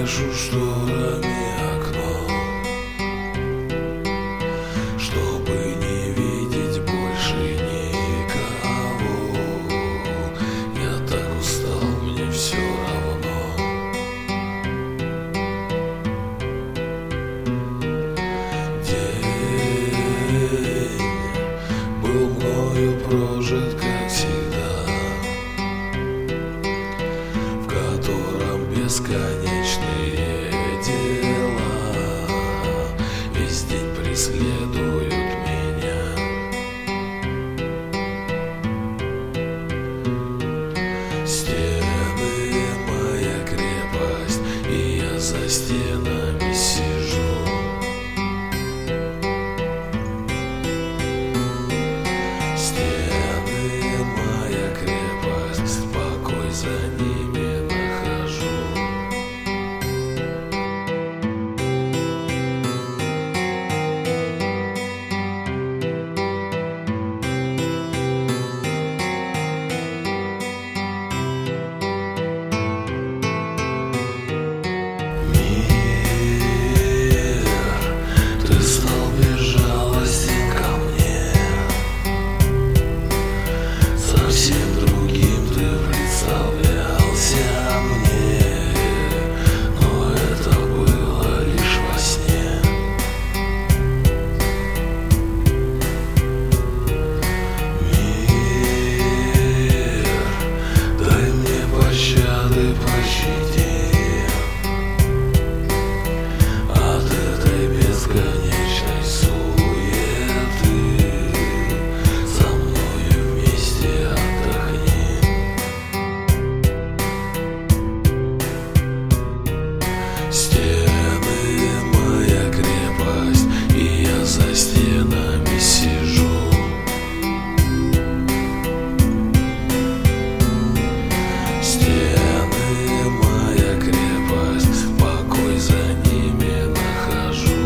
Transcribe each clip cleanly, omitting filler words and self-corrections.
Завешу шторами окно, чтобы не видеть больше никого. Я так устал, мне все равно. День был мною прожит, как всегда, в котором бесконечные дела весь день преследуют меня. Стены — моя крепость, и я за стенами сижу. Стены — моя крепость, покой за ними нахожу. Ты стал безжалостен ко мне, совсем другим ты представлялся мне, но это было лишь во сне. Мир, дай мне пощады, пощади от этой бесконечной суеты. Со мною вместе отдохни. Стены — моя крепость, и я за стенами сижу. Стены — моя крепость, покой за ними нахожу.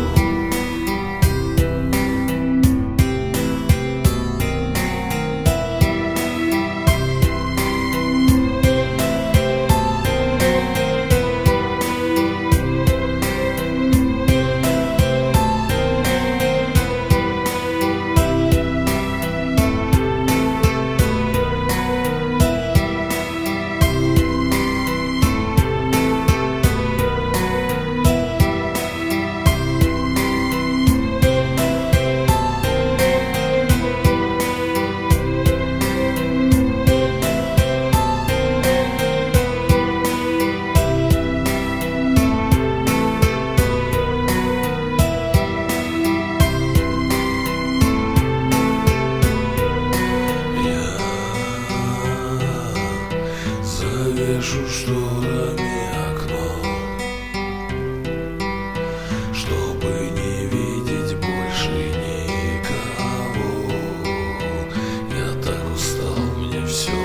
Завешу шторами окно, чтобы не видеть больше никого. Я так устал, мне все